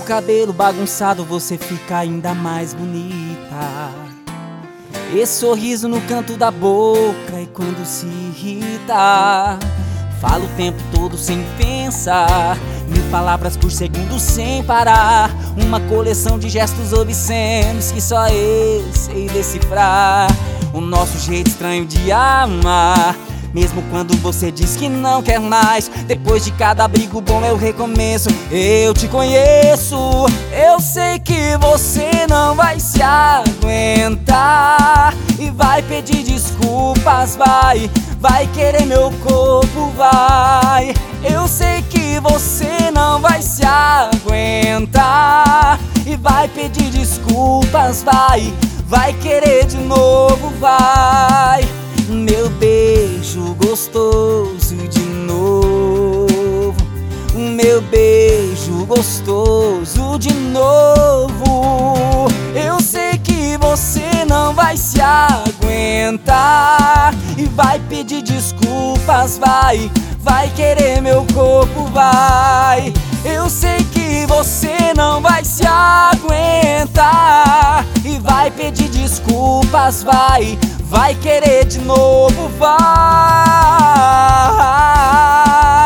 cabelo bagunçado você fica ainda mais bonita. Esse sorriso no canto da boca e quando se irrita, fala o tempo todo sem pensar, 1000 palavras por segundo sem parar. Uma coleção de gestos obscenos que só eu sei decifrar. O nosso jeito estranho de amar, mesmo quando você diz que não quer mais. Depois de cada abrigo bom é o recomeço. Eu te conheço, eu sei que você não vai se aguentar e vai pedir desculpas, vai querer meu corpo, vai. Eu sei que você não vai se aguentar e vai pedir desculpas, vai querer de novo, vai. Meu beijo gostoso de novo, meu beijo gostoso de novo. Eu sei que você não vai se aguentar e vai pedir desculpas, vai querer meu corpo, vai. Eu sei que você não vai se aguentar e vai pedir desculpas, vai querer de novo, vai.